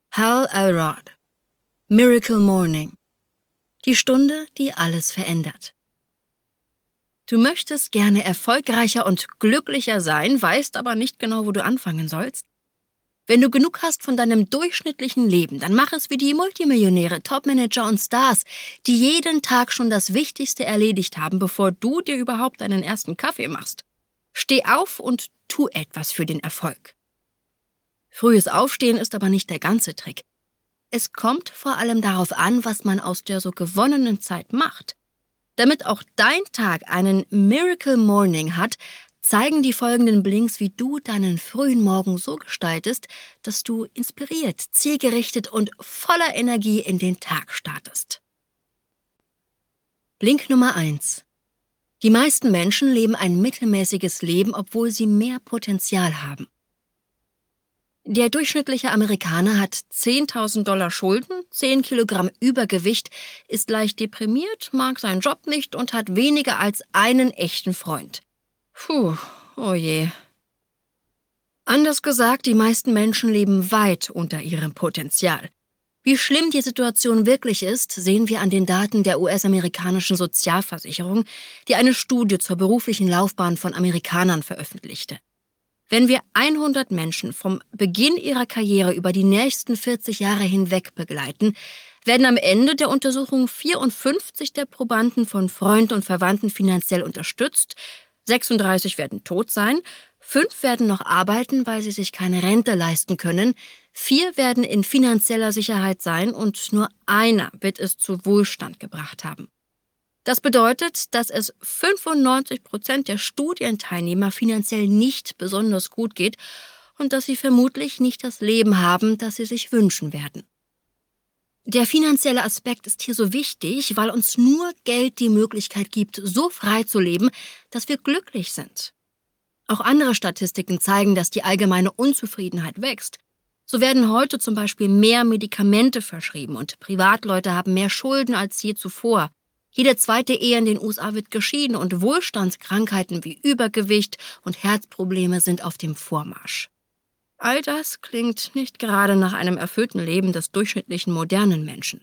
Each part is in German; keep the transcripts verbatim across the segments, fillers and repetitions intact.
Hal Elrod. Miracle Morning. Die Stunde, die alles verändert. Du möchtest gerne erfolgreicher und glücklicher sein, weißt aber nicht genau, wo du anfangen sollst? Wenn du genug hast von deinem durchschnittlichen Leben, dann mach es wie die Multimillionäre, Topmanager und Stars, die jeden Tag schon das Wichtigste erledigt haben, bevor du dir überhaupt deinen ersten Kaffee machst. Steh auf und tu etwas für den Erfolg. Frühes Aufstehen ist aber nicht der ganze Trick. Es kommt vor allem darauf an, was man aus der so gewonnenen Zeit macht. Damit auch dein Tag einen Miracle Morning hat, zeigen die folgenden Blinks, wie du deinen frühen Morgen so gestaltest, dass du inspiriert, zielgerichtet und voller Energie in den Tag startest. Blink Nummer eins. Die meisten Menschen leben ein mittelmäßiges Leben, obwohl sie mehr Potenzial haben. Der durchschnittliche Amerikaner hat zehntausend Dollar Schulden, zehn Kilogramm Übergewicht, ist leicht deprimiert, mag seinen Job nicht und hat weniger als einen echten Freund. Puh, oh je. Anders gesagt, die meisten Menschen leben weit unter ihrem Potenzial. Wie schlimm die Situation wirklich ist, sehen wir an den Daten der U S-amerikanischen Sozialversicherung, die eine Studie zur beruflichen Laufbahn von Amerikanern veröffentlichte. Wenn wir hundert Menschen vom Beginn ihrer Karriere über die nächsten vierzig Jahre hinweg begleiten, werden am Ende der Untersuchung vierundfünfzig der Probanden von Freunden und Verwandten finanziell unterstützt, sechsunddreißig werden tot sein, fünf werden noch arbeiten, weil sie sich keine Rente leisten können, vier werden in finanzieller Sicherheit sein und nur einer wird es zu Wohlstand gebracht haben. Das bedeutet, dass es fünfundneunzig Prozent der Studienteilnehmer finanziell nicht besonders gut geht und dass sie vermutlich nicht das Leben haben, das sie sich wünschen werden. Der finanzielle Aspekt ist hier so wichtig, weil uns nur Geld die Möglichkeit gibt, so frei zu leben, dass wir glücklich sind. Auch andere Statistiken zeigen, dass die allgemeine Unzufriedenheit wächst. So werden heute zum Beispiel mehr Medikamente verschrieben und Privatleute haben mehr Schulden als je zuvor. Jede zweite Ehe in den U S A wird geschieden und Wohlstandskrankheiten wie Übergewicht und Herzprobleme sind auf dem Vormarsch. All das klingt nicht gerade nach einem erfüllten Leben des durchschnittlichen modernen Menschen.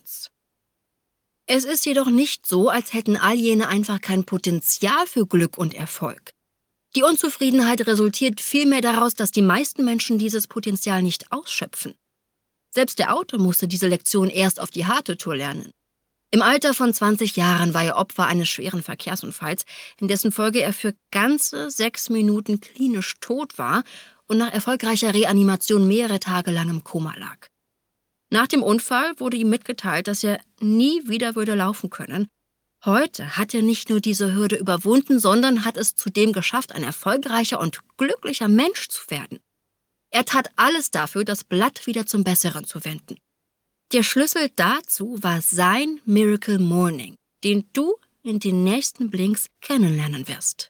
Es ist jedoch nicht so, als hätten all jene einfach kein Potenzial für Glück und Erfolg. Die Unzufriedenheit resultiert vielmehr daraus, dass die meisten Menschen dieses Potenzial nicht ausschöpfen. Selbst der Autor musste diese Lektion erst auf die harte Tour lernen. Im Alter von zwanzig Jahren war er Opfer eines schweren Verkehrsunfalls, in dessen Folge er für ganze sechs Minuten klinisch tot war und nach erfolgreicher Reanimation mehrere Tage lang im Koma lag. Nach dem Unfall wurde ihm mitgeteilt, dass er nie wieder würde laufen können. Heute hat er nicht nur diese Hürde überwunden, sondern hat es zudem geschafft, ein erfolgreicher und glücklicher Mensch zu werden. Er tat alles dafür, das Blatt wieder zum Besseren zu wenden. Der Schlüssel dazu war sein Miracle Morning, den du in den nächsten Blinks kennenlernen wirst.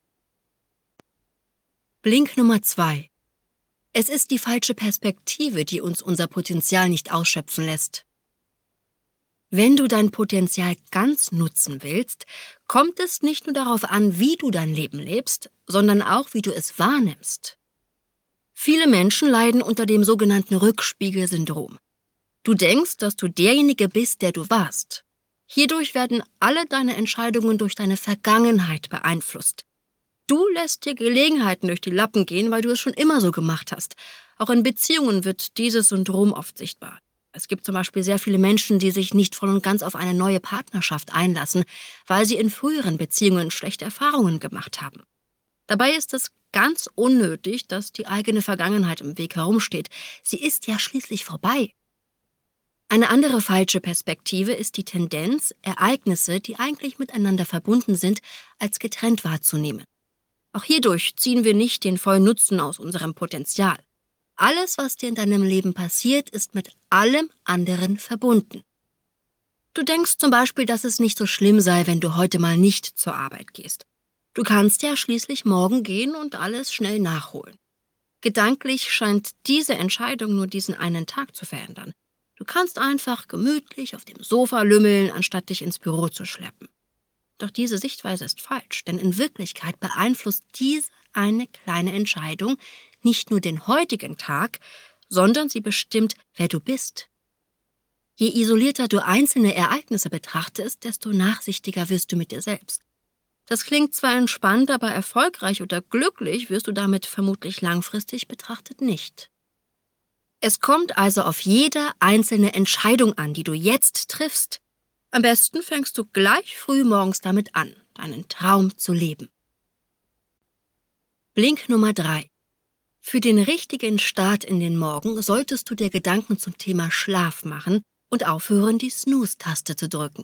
Blink Nummer zwei. Es ist die falsche Perspektive, die uns unser Potenzial nicht ausschöpfen lässt. Wenn du dein Potenzial ganz nutzen willst, kommt es nicht nur darauf an, wie du dein Leben lebst, sondern auch, wie du es wahrnimmst. Viele Menschen leiden unter dem sogenannten Rückspiegelsyndrom. Du denkst, dass du derjenige bist, der du warst. Hierdurch werden alle deine Entscheidungen durch deine Vergangenheit beeinflusst. Du lässt dir Gelegenheiten durch die Lappen gehen, weil du es schon immer so gemacht hast. Auch in Beziehungen wird dieses Syndrom oft sichtbar. Es gibt zum Beispiel sehr viele Menschen, die sich nicht voll und ganz auf eine neue Partnerschaft einlassen, weil sie in früheren Beziehungen schlechte Erfahrungen gemacht haben. Dabei ist es ganz unnötig, dass die eigene Vergangenheit im Weg herumsteht. Sie ist ja schließlich vorbei. Eine andere falsche Perspektive ist die Tendenz, Ereignisse, die eigentlich miteinander verbunden sind, als getrennt wahrzunehmen. Auch hierdurch ziehen wir nicht den vollen Nutzen aus unserem Potenzial. Alles, was dir in deinem Leben passiert, ist mit allem anderen verbunden. Du denkst zum Beispiel, dass es nicht so schlimm sei, wenn du heute mal nicht zur Arbeit gehst. Du kannst ja schließlich morgen gehen und alles schnell nachholen. Gedanklich scheint diese Entscheidung nur diesen einen Tag zu verändern. Du kannst einfach gemütlich auf dem Sofa lümmeln, anstatt dich ins Büro zu schleppen. Doch diese Sichtweise ist falsch, denn in Wirklichkeit beeinflusst diese eine kleine Entscheidung nicht nur den heutigen Tag, sondern sie bestimmt, wer du bist, Je isolierter du einzelne Ereignisse betrachtest, desto nachsichtiger wirst du mit dir selbst. Das klingt zwar entspannt, aber erfolgreich oder glücklich wirst du damit vermutlich langfristig betrachtet nicht. Es kommt also auf jede einzelne Entscheidung an, die du jetzt triffst. Am besten fängst du gleich früh morgens damit an, deinen Traum zu leben. Blink Nummer drei. Für den richtigen Start in den Morgen solltest du dir Gedanken zum Thema Schlaf machen und aufhören, die Snooze-Taste zu drücken.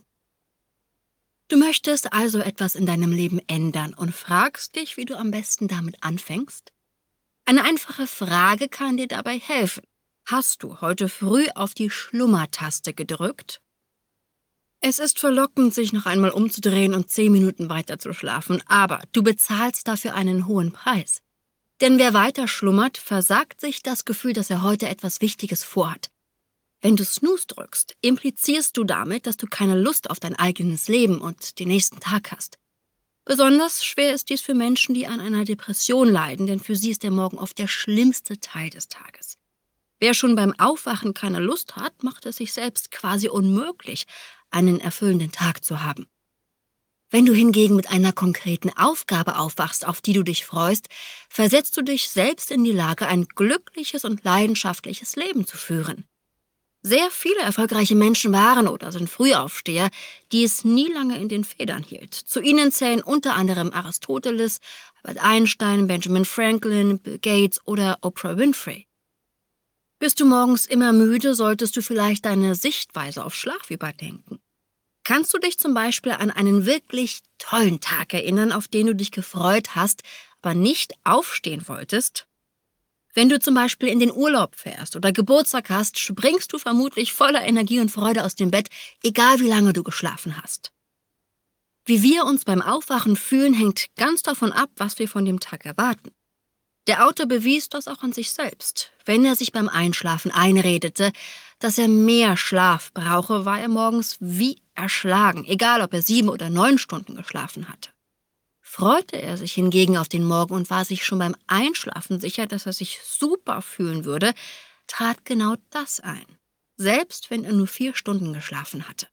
Du möchtest also etwas in deinem Leben ändern und fragst dich, wie du am besten damit anfängst? Eine einfache Frage kann dir dabei helfen. Hast du heute früh auf die Schlummertaste gedrückt? Es ist verlockend, sich noch einmal umzudrehen und zehn Minuten weiter zu schlafen, aber du bezahlst dafür einen hohen Preis. Denn wer weiter schlummert, versagt sich das Gefühl, dass er heute etwas Wichtiges vorhat. Wenn du Snooze drückst, implizierst du damit, dass du keine Lust auf dein eigenes Leben und den nächsten Tag hast. Besonders schwer ist dies für Menschen, die an einer Depression leiden, denn für sie ist der Morgen oft der schlimmste Teil des Tages. Wer schon beim Aufwachen keine Lust hat, macht es sich selbst quasi unmöglich, einen erfüllenden Tag zu haben. Wenn du hingegen mit einer konkreten Aufgabe aufwachst, auf die du dich freust, versetzt du dich selbst in die Lage, ein glückliches und leidenschaftliches Leben zu führen. Sehr viele erfolgreiche Menschen waren oder sind Frühaufsteher, die es nie lange in den Federn hielt. Zu ihnen zählen unter anderem Aristoteles, Albert Einstein, Benjamin Franklin, Bill Gates oder Oprah Winfrey. Bist du morgens immer müde, solltest du vielleicht deine Sichtweise auf Schlaf überdenken. Kannst du dich zum Beispiel an einen wirklich tollen Tag erinnern, auf den du dich gefreut hast, aber nicht aufstehen wolltest? Wenn du zum Beispiel in den Urlaub fährst oder Geburtstag hast, springst du vermutlich voller Energie und Freude aus dem Bett, egal wie lange du geschlafen hast. Wie wir uns beim Aufwachen fühlen, hängt ganz davon ab, was wir von dem Tag erwarten. Der Autor bewies das auch an sich selbst. Wenn er sich beim Einschlafen einredete, dass er mehr Schlaf brauche, war er morgens wie erschlagen, egal ob er sieben oder neun Stunden geschlafen hatte. Freute er sich hingegen auf den Morgen und war sich schon beim Einschlafen sicher, dass er sich super fühlen würde, trat genau das ein, selbst wenn er nur vier Stunden geschlafen hatte.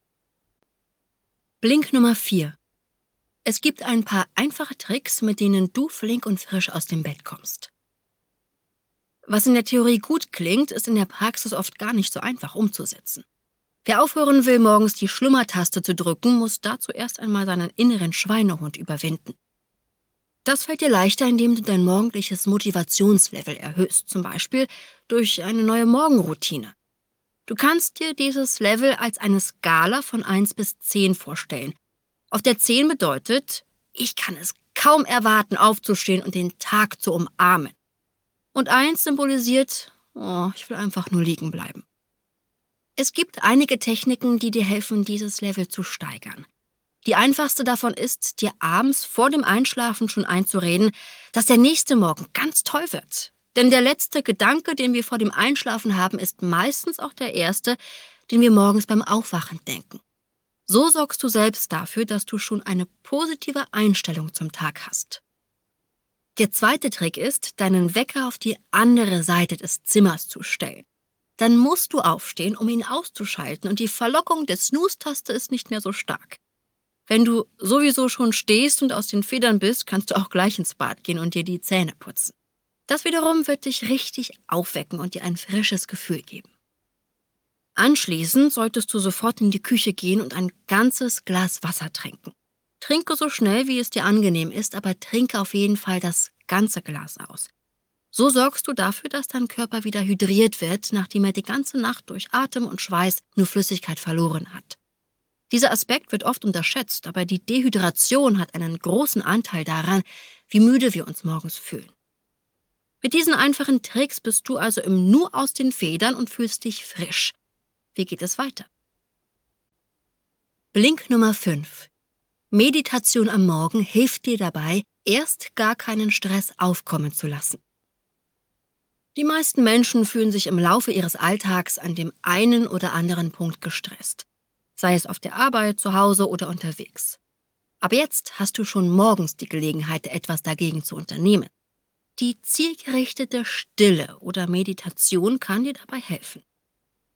Blink Nummer vier. Es gibt ein paar einfache Tricks, mit denen du flink und frisch aus dem Bett kommst. Was in der Theorie gut klingt, ist in der Praxis oft gar nicht so einfach umzusetzen. Wer aufhören will, morgens die Schlummertaste zu drücken, muss dazu erst einmal seinen inneren Schweinehund überwinden. Das fällt dir leichter, indem du dein morgendliches Motivationslevel erhöhst, zum Beispiel durch eine neue Morgenroutine. Du kannst dir dieses Level als eine Skala von eins bis zehn vorstellen. Auf der zehn bedeutet, ich kann es kaum erwarten, aufzustehen und den Tag zu umarmen. Und eins symbolisiert, oh, ich will einfach nur liegen bleiben. Es gibt einige Techniken, die dir helfen, dieses Level zu steigern. Die einfachste davon ist, dir abends vor dem Einschlafen schon einzureden, dass der nächste Morgen ganz toll wird. Denn der letzte Gedanke, den wir vor dem Einschlafen haben, ist meistens auch der erste, den wir morgens beim Aufwachen denken. So sorgst du selbst dafür, dass du schon eine positive Einstellung zum Tag hast. Der zweite Trick ist, deinen Wecker auf die andere Seite des Zimmers zu stellen. Dann musst du aufstehen, um ihn auszuschalten und die Verlockung der Snooze-Taste ist nicht mehr so stark. Wenn du sowieso schon stehst und aus den Federn bist, kannst du auch gleich ins Bad gehen und dir die Zähne putzen. Das wiederum wird dich richtig aufwecken und dir ein frisches Gefühl geben. Anschließend solltest du sofort in die Küche gehen und ein ganzes Glas Wasser trinken. Trinke so schnell, wie es dir angenehm ist, aber trinke auf jeden Fall das ganze Glas aus. So sorgst du dafür, dass dein Körper wieder hydriert wird, nachdem er die ganze Nacht durch Atem und Schweiß nur Flüssigkeit verloren hat. Dieser Aspekt wird oft unterschätzt, aber die Dehydration hat einen großen Anteil daran, wie müde wir uns morgens fühlen. Mit diesen einfachen Tricks bist du also im Nu aus den Federn und fühlst dich frisch. Wie geht es weiter? Blink Nummer fünf. Meditation am Morgen hilft dir dabei, erst gar keinen Stress aufkommen zu lassen. Die meisten Menschen fühlen sich im Laufe ihres Alltags an dem einen oder anderen Punkt gestresst, sei es auf der Arbeit, zu Hause oder unterwegs. Aber jetzt hast du schon morgens die Gelegenheit, etwas dagegen zu unternehmen. Die zielgerichtete Stille oder Meditation kann dir dabei helfen.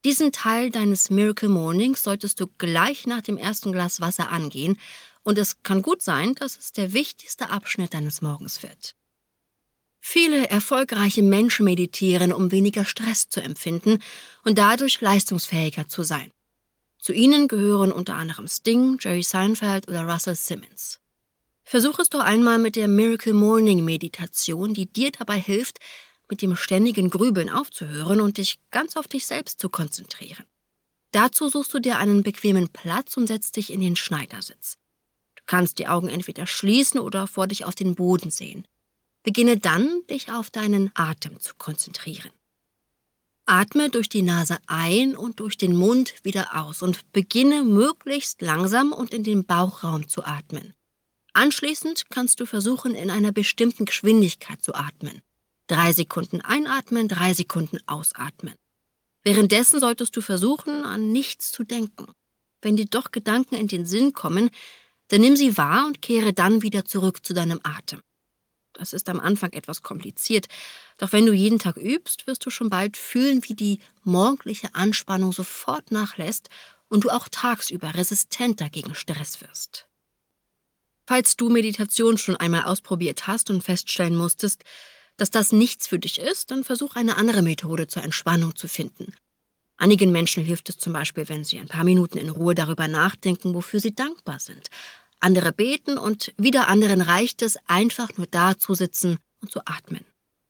Diesen Teil deines Miracle Mornings solltest du gleich nach dem ersten Glas Wasser angehen und es kann gut sein, dass es der wichtigste Abschnitt deines Morgens wird. Viele erfolgreiche Menschen meditieren, um weniger Stress zu empfinden und dadurch leistungsfähiger zu sein. Zu ihnen gehören unter anderem Sting, Jerry Seinfeld oder Russell Simmons. Versuch es doch einmal mit der Miracle Morning Meditation, die dir dabei hilft, mit dem ständigen Grübeln aufzuhören und dich ganz auf dich selbst zu konzentrieren. Dazu suchst du dir einen bequemen Platz und setzt dich in den Schneidersitz. Du kannst die Augen entweder schließen oder vor dich auf den Boden sehen. Beginne dann, dich auf deinen Atem zu konzentrieren. Atme durch die Nase ein und durch den Mund wieder aus und beginne möglichst langsam und in den Bauchraum zu atmen. Anschließend kannst du versuchen, in einer bestimmten Geschwindigkeit zu atmen. Drei Sekunden einatmen, drei Sekunden ausatmen. Währenddessen solltest du versuchen, an nichts zu denken. Wenn dir doch Gedanken in den Sinn kommen, dann nimm sie wahr und kehre dann wieder zurück zu deinem Atem. Das ist am Anfang etwas kompliziert, doch wenn du jeden Tag übst, wirst du schon bald fühlen, wie die morgendliche Anspannung sofort nachlässt und du auch tagsüber resistenter gegen Stress wirst. Falls du Meditation schon einmal ausprobiert hast und feststellen musstest, dass das nichts für dich ist, dann versuch eine andere Methode zur Entspannung zu finden. Einigen Menschen hilft es zum Beispiel, wenn sie ein paar Minuten in Ruhe darüber nachdenken, wofür sie dankbar sind. Andere beten und wieder anderen reicht es, einfach nur da zu sitzen und zu atmen.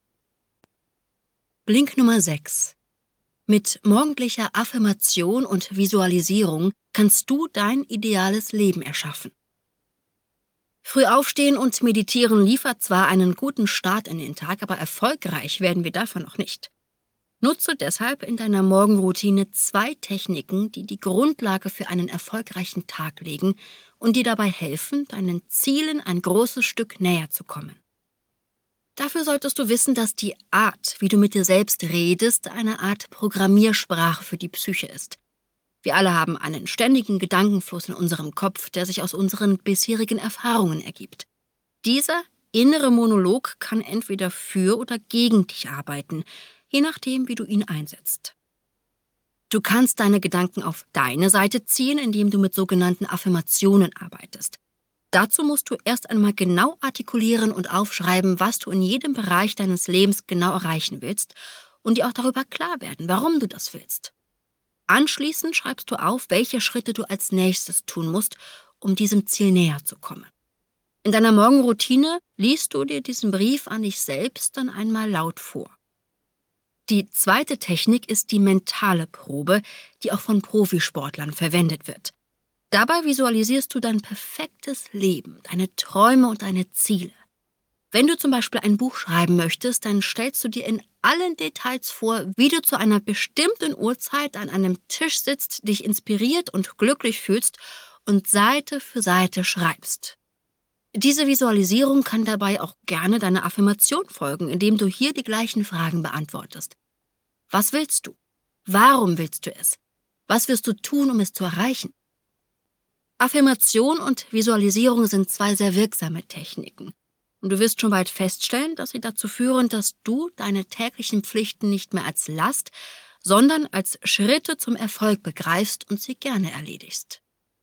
Blink Nummer sechs. Mit morgendlicher Affirmation und Visualisierung kannst du dein ideales Leben erschaffen. Früh aufstehen und meditieren liefert zwar einen guten Start in den Tag, aber erfolgreich werden wir davon noch nicht. Nutze deshalb in deiner Morgenroutine zwei Techniken, die die Grundlage für einen erfolgreichen Tag legen und dir dabei helfen, deinen Zielen ein großes Stück näher zu kommen. Dafür solltest du wissen, dass die Art, wie du mit dir selbst redest, eine Art Programmiersprache für die Psyche ist. Wir alle haben einen ständigen Gedankenfluss in unserem Kopf, der sich aus unseren bisherigen Erfahrungen ergibt. Dieser innere Monolog kann entweder für oder gegen dich arbeiten, je nachdem, wie du ihn einsetzt. Du kannst deine Gedanken auf deine Seite ziehen, indem du mit sogenannten Affirmationen arbeitest. Dazu musst du erst einmal genau artikulieren und aufschreiben, was du in jedem Bereich deines Lebens genau erreichen willst und dir auch darüber klar werden, warum du das willst. Anschließend schreibst du auf, welche Schritte du als nächstes tun musst, um diesem Ziel näher zu kommen. In deiner Morgenroutine liest du dir diesen Brief an dich selbst dann einmal laut vor. Die zweite Technik ist die mentale Probe, die auch von Profisportlern verwendet wird. Dabei visualisierst du dein perfektes Leben, deine Träume und deine Ziele. Wenn du zum Beispiel ein Buch schreiben möchtest, dann stellst du dir in allen Details vor, wie du zu einer bestimmten Uhrzeit an einem Tisch sitzt, dich inspiriert und glücklich fühlst und Seite für Seite schreibst. Diese Visualisierung kann dabei auch gerne deiner Affirmation folgen, indem du hier die gleichen Fragen beantwortest. Was willst du? Warum willst du es? Was wirst du tun, um es zu erreichen? Affirmation und Visualisierung sind zwei sehr wirksame Techniken. Und du wirst schon bald feststellen, dass sie dazu führen, dass du deine täglichen Pflichten nicht mehr als Last, sondern als Schritte zum Erfolg begreifst und sie gerne erledigst.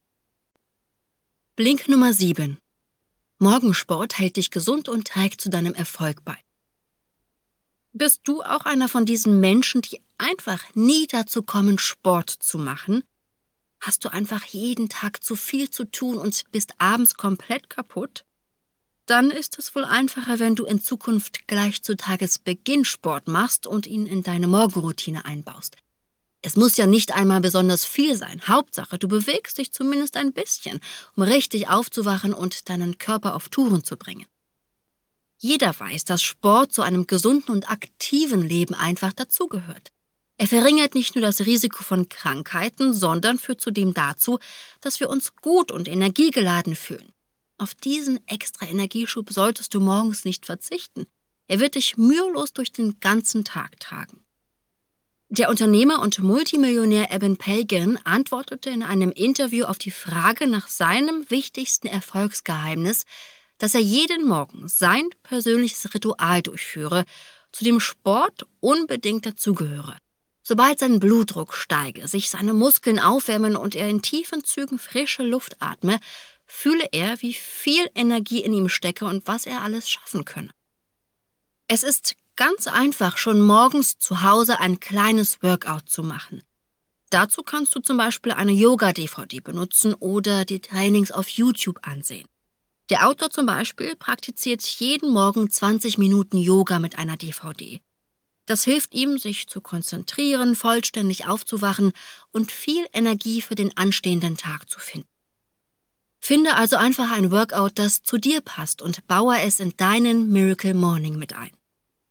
Blink Nummer sieben. Morgensport hält dich gesund und trägt zu deinem Erfolg bei. Bist du auch einer von diesen Menschen, die einfach nie dazu kommen, Sport zu machen? Hast du einfach jeden Tag zu viel zu tun und bist abends komplett kaputt? Dann ist es wohl einfacher, wenn du in Zukunft gleich zu Tagesbeginn Sport machst und ihn in deine Morgenroutine einbaust. Es muss ja nicht einmal besonders viel sein. Hauptsache, du bewegst dich zumindest ein bisschen, um richtig aufzuwachen und deinen Körper auf Touren zu bringen. Jeder weiß, dass Sport zu einem gesunden und aktiven Leben einfach dazugehört. Er verringert nicht nur das Risiko von Krankheiten, sondern führt zudem dazu, dass wir uns gut und energiegeladen fühlen. Auf diesen extra Energieschub solltest du morgens nicht verzichten. Er wird dich mühelos durch den ganzen Tag tragen. Der Unternehmer und Multimillionär Eben Pagan antwortete in einem Interview auf die Frage nach seinem wichtigsten Erfolgsgeheimnis, dass er jeden Morgen sein persönliches Ritual durchführe, zu dem Sport unbedingt dazugehöre. Sobald sein Blutdruck steige, sich seine Muskeln aufwärmen und er in tiefen Zügen frische Luft atme, fühle er, wie viel Energie in ihm stecke und was er alles schaffen könne. Es ist ganz einfach, schon morgens zu Hause ein kleines Workout zu machen. Dazu kannst du zum Beispiel eine Yoga-D V D benutzen oder die Trainings auf YouTube ansehen. Der Autor zum Beispiel praktiziert jeden Morgen zwanzig Minuten Yoga mit einer D V D. Das hilft ihm, sich zu konzentrieren, vollständig aufzuwachen und viel Energie für den anstehenden Tag zu finden. Finde also einfach ein Workout, das zu dir passt und baue es in deinen Miracle Morning mit ein.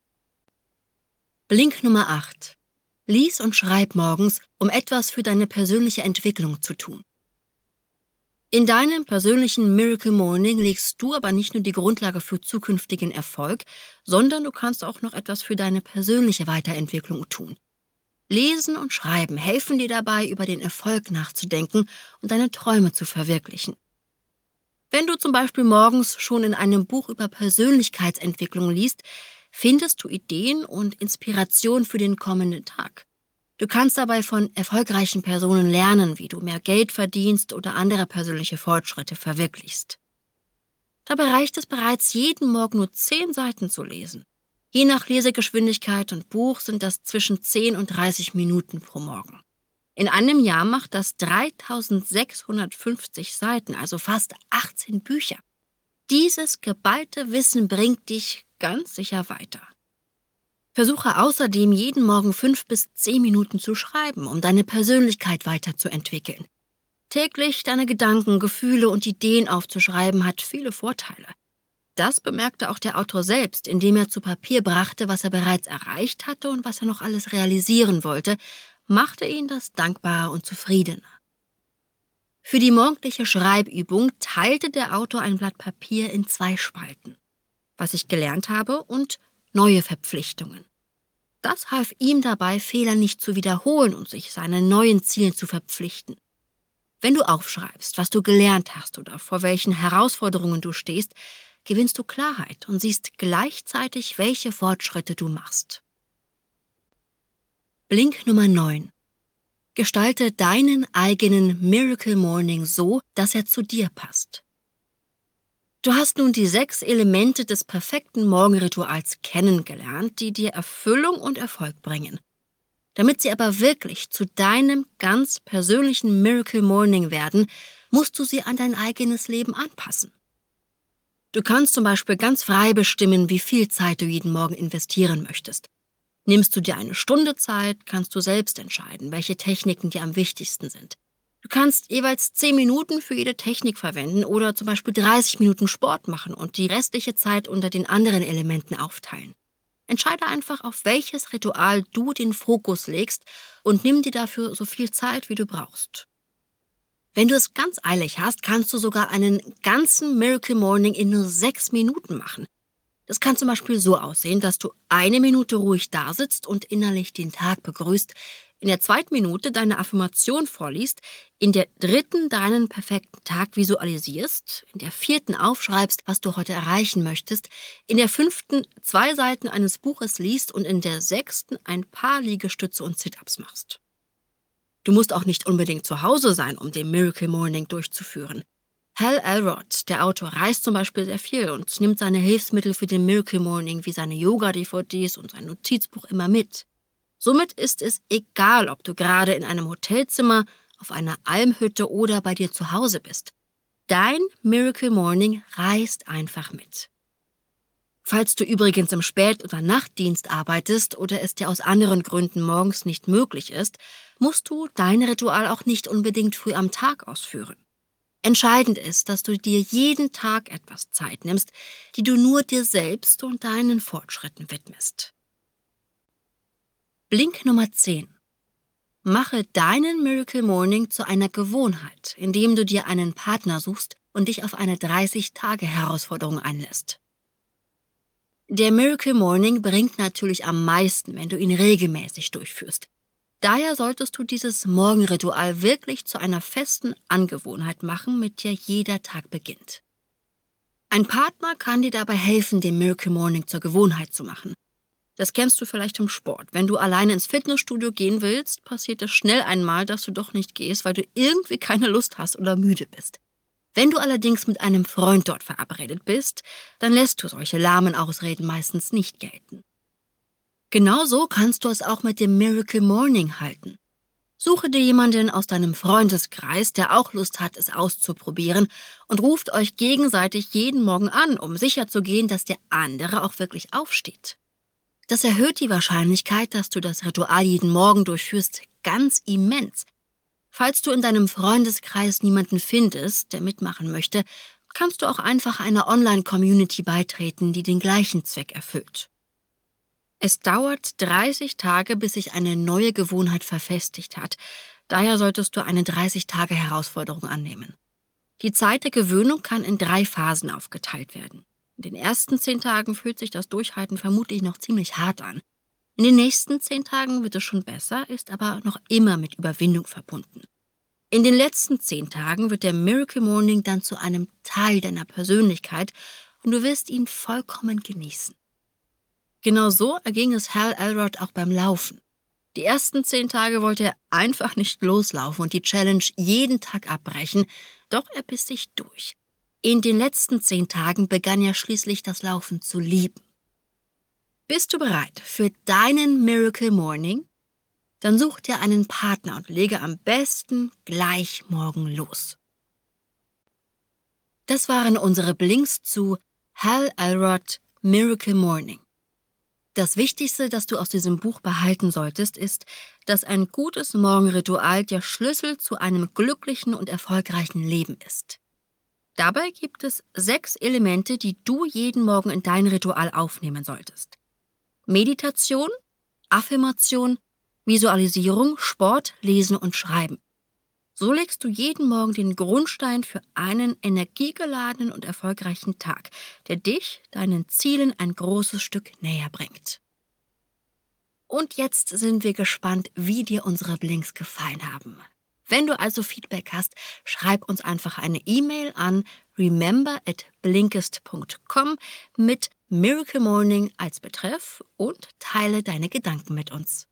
Blink Nummer acht. Lies und schreib morgens, um etwas für deine persönliche Entwicklung zu tun. In deinem persönlichen Miracle Morning legst du aber nicht nur die Grundlage für zukünftigen Erfolg, sondern du kannst auch noch etwas für deine persönliche Weiterentwicklung tun. Lesen und Schreiben helfen dir dabei, über den Erfolg nachzudenken und deine Träume zu verwirklichen. Wenn du zum Beispiel morgens schon in einem Buch über Persönlichkeitsentwicklung liest, findest du Ideen und Inspiration für den kommenden Tag. Du kannst dabei von erfolgreichen Personen lernen, wie du mehr Geld verdienst oder andere persönliche Fortschritte verwirklichst. Dabei reicht es bereits, jeden Morgen nur zehn Seiten zu lesen. Je nach Lesegeschwindigkeit und Buch sind das zwischen zehn und dreißig Minuten pro Morgen. In einem Jahr macht das dreitausendsechshundertfünfzig Seiten, also fast achtzehn Bücher. Dieses geballte Wissen bringt dich ganz sicher weiter. Versuche außerdem jeden Morgen fünf bis zehn Minuten zu schreiben, um deine Persönlichkeit weiterzuentwickeln. Täglich deine Gedanken, Gefühle und Ideen aufzuschreiben hat viele Vorteile. Das bemerkte auch der Autor selbst, indem er zu Papier brachte, was er bereits erreicht hatte und was er noch alles realisieren wollte, machte ihn das dankbarer und zufriedener. Für die morgendliche Schreibübung teilte der Autor ein Blatt Papier in zwei Spalten. Was ich gelernt habe und neue Verpflichtungen. Das half ihm dabei, Fehler nicht zu wiederholen und sich seinen neuen Zielen zu verpflichten. Wenn du aufschreibst, was du gelernt hast oder vor welchen Herausforderungen du stehst, gewinnst du Klarheit und siehst gleichzeitig, welche Fortschritte du machst. Blink Nummer neun. Gestalte deinen eigenen Miracle Morning so, dass er zu dir passt. Du hast nun die sechs Elemente des perfekten Morgenrituals kennengelernt, die dir Erfüllung und Erfolg bringen. Damit sie aber wirklich zu deinem ganz persönlichen Miracle Morning werden, musst du sie an dein eigenes Leben anpassen. Du kannst zum Beispiel ganz frei bestimmen, wie viel Zeit du jeden Morgen investieren möchtest. Nimmst du dir eine Stunde Zeit, kannst du selbst entscheiden, welche Techniken dir am wichtigsten sind. Du kannst jeweils zehn Minuten für jede Technik verwenden oder zum Beispiel dreißig Minuten Sport machen und die restliche Zeit unter den anderen Elementen aufteilen. Entscheide einfach, auf welches Ritual du den Fokus legst und nimm dir dafür so viel Zeit, wie du brauchst. Wenn du es ganz eilig hast, kannst du sogar einen ganzen Miracle Morning in nur sechs Minuten machen. Das kann zum Beispiel so aussehen, dass du eine Minute ruhig dasitzt und innerlich den Tag begrüßt, in der zweiten Minute deine Affirmation vorliest, in der dritten deinen perfekten Tag visualisierst, in der vierten aufschreibst, was du heute erreichen möchtest, in der fünften zwei Seiten eines Buches liest und in der sechsten ein paar Liegestütze und Sit-Ups machst. Du musst auch nicht unbedingt zu Hause sein, um den Miracle Morning durchzuführen. Hal Elrod, der Autor, reist zum Beispiel sehr viel und nimmt seine Hilfsmittel für den Miracle Morning wie seine Yoga-D V Ds und sein Notizbuch immer mit. Somit ist es egal, ob du gerade in einem Hotelzimmer, auf einer Almhütte oder bei dir zu Hause bist. Dein Miracle Morning reist einfach mit. Falls du übrigens im Spät- oder Nachtdienst arbeitest oder es dir aus anderen Gründen morgens nicht möglich ist, musst du dein Ritual auch nicht unbedingt früh am Tag ausführen. Entscheidend ist, dass du dir jeden Tag etwas Zeit nimmst, die du nur dir selbst und deinen Fortschritten widmest. Blink Nummer zehn. Mache deinen Miracle Morning zu einer Gewohnheit, indem du dir einen Partner suchst und dich auf eine dreißig-Tage-Herausforderung einlässt. Der Miracle Morning bringt natürlich am meisten, wenn du ihn regelmäßig durchführst. Daher solltest du dieses Morgenritual wirklich zu einer festen Angewohnheit machen, mit der jeder Tag beginnt. Ein Partner kann dir dabei helfen, den Miracle Morning zur Gewohnheit zu machen. Das kennst du vielleicht im Sport. Wenn du alleine ins Fitnessstudio gehen willst, passiert es schnell einmal, dass du doch nicht gehst, weil du irgendwie keine Lust hast oder müde bist. Wenn du allerdings mit einem Freund dort verabredet bist, dann lässt du solche lahmen Ausreden meistens nicht gelten. Genauso kannst du es auch mit dem Miracle Morning halten. Suche dir jemanden aus deinem Freundeskreis, der auch Lust hat, es auszuprobieren, und ruft euch gegenseitig jeden Morgen an, um sicherzugehen, dass der andere auch wirklich aufsteht. Das erhöht die Wahrscheinlichkeit, dass du das Ritual jeden Morgen durchführst, ganz immens. Falls du in deinem Freundeskreis niemanden findest, der mitmachen möchte, kannst du auch einfach einer Online-Community beitreten, die den gleichen Zweck erfüllt. Es dauert dreißig Tage, bis sich eine neue Gewohnheit verfestigt hat. Daher solltest du eine dreißig-Tage-Herausforderung annehmen. Die Zeit der Gewöhnung kann in drei Phasen aufgeteilt werden. In den ersten zehn Tagen fühlt sich das Durchhalten vermutlich noch ziemlich hart an. In den nächsten zehn Tagen wird es schon besser, ist aber noch immer mit Überwindung verbunden. In den letzten zehn Tagen wird der Miracle Morning dann zu einem Teil deiner Persönlichkeit und du wirst ihn vollkommen genießen. Genau so erging es Hal Elrod auch beim Laufen. Die ersten zehn Tage wollte er einfach nicht loslaufen und die Challenge jeden Tag abbrechen, doch er biss sich durch. In den letzten zehn Tagen begann er schließlich das Laufen zu lieben. Bist du bereit für deinen Miracle Morning? Dann such dir einen Partner und lege am besten gleich morgen los. Das waren unsere Blinks zu Hal Elrod Miracle Morning. Das Wichtigste, das du aus diesem Buch behalten solltest, ist, dass ein gutes Morgenritual der Schlüssel zu einem glücklichen und erfolgreichen Leben ist. Dabei gibt es sechs Elemente, die du jeden Morgen in dein Ritual aufnehmen solltest. Meditation, Affirmation, Visualisierung, Sport, Lesen und Schreiben. So legst du jeden Morgen den Grundstein für einen energiegeladenen und erfolgreichen Tag, der dich deinen Zielen ein großes Stück näher bringt. Und jetzt sind wir gespannt, wie dir unsere Blinks gefallen haben. Wenn du also Feedback hast, schreib uns einfach eine E-Mail an remember at blinkist punkt com mit Miracle Morning als Betreff und teile deine Gedanken mit uns.